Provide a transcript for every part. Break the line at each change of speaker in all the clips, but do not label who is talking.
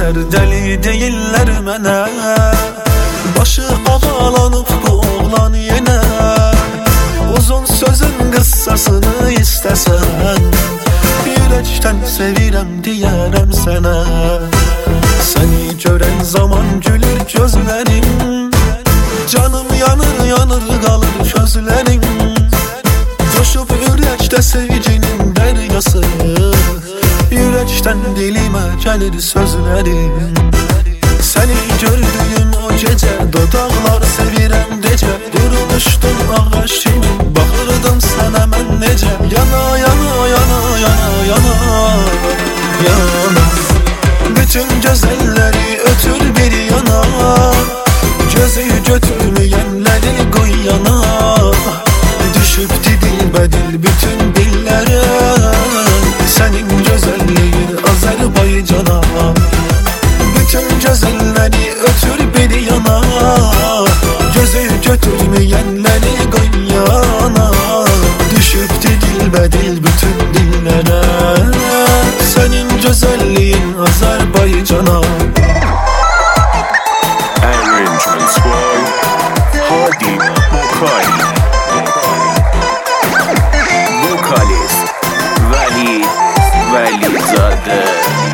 Deyirlər deli deyirlər mənə, başı havalanıb bu oğlan yenə. Uzun sözün qıssasını istəsən, ürəkdən sevirəm deyərəm sənə. Səni görən zaman gülür gözlərim, canım yanır yanır qalır közlərim. Coşub ürəkdə sevginin dəryası, ürəkdən dilimə gəlir sözlərim. Səni gördüyüm o gecə dodaqlar sevirəm decə, durmuşdum ağaç kimi baxırdım sənə mən necə. Yana yana yana yana yana yana, bütün gözəlləri ötür bir yana, gözü götürməyənləri qoy yana. Düşübdü dilbədil bütün dillərə, sənin gözəlliyin Azərbaycana. Bütün gözəlləri ötür bir yana, gözü götürməyənləri qoy yana. Düşübdü dilbədil bütün dillərə, sənin gözəlliyin Azərbaycana.
Arrangements by Hadi Bokali. Vocalist Vahid Valizade.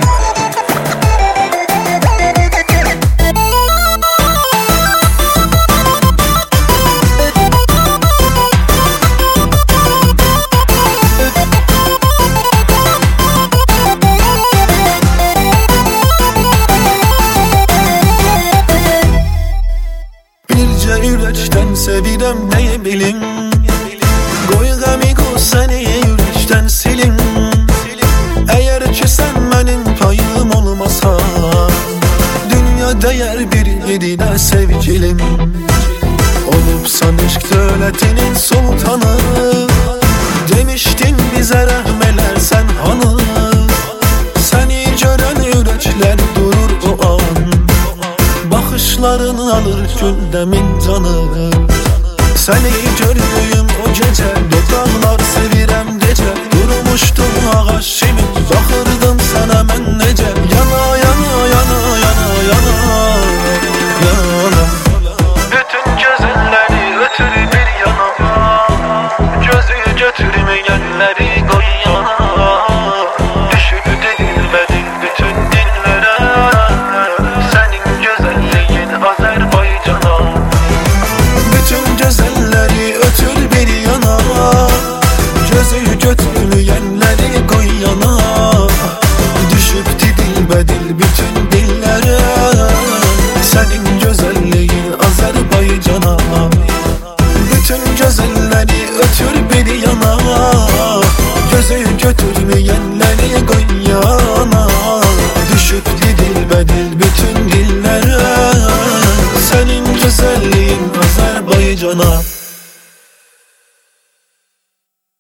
Ürəkdən sevirəm nəyə bilim, qoy qəmiqo səni ürəkdən silim. Əgər ki sən mənim payım olmasan, dünya dəyər bir yerinə sevgilim. Olubsan eşq dövlətinin sultanı, demişdin bizə rəhm elərsən hanı. Səni görən ürəklər durur o an, baxışlarını alır gündəmin canı. Səni gördüyüm o gecə dodaqlar sevirəm decə, durmuşdum ağaç kimi baxırdım sənə mən necə. Yana yana yana yana yana yana, bütün gözəlləri ötür bir yana, gözü götürməyənləri qoy yana. Düşübdü dilbədil bütün dillərə, sənin gözəlliyin Azərbaycana. Bütün gözəlləri ötür bir yana, gözü götürməyənləri qoy yana. Düşübdü dilbədil bütün dillərə, sənin gözəlliyin Azərbaycana. Bütün gözəlləri ötür bir yana, gözü götürməyənləri qoy yana. Düşübdü dilbədil bütün dillərə, sənin gözəlliyin Azərbaycana.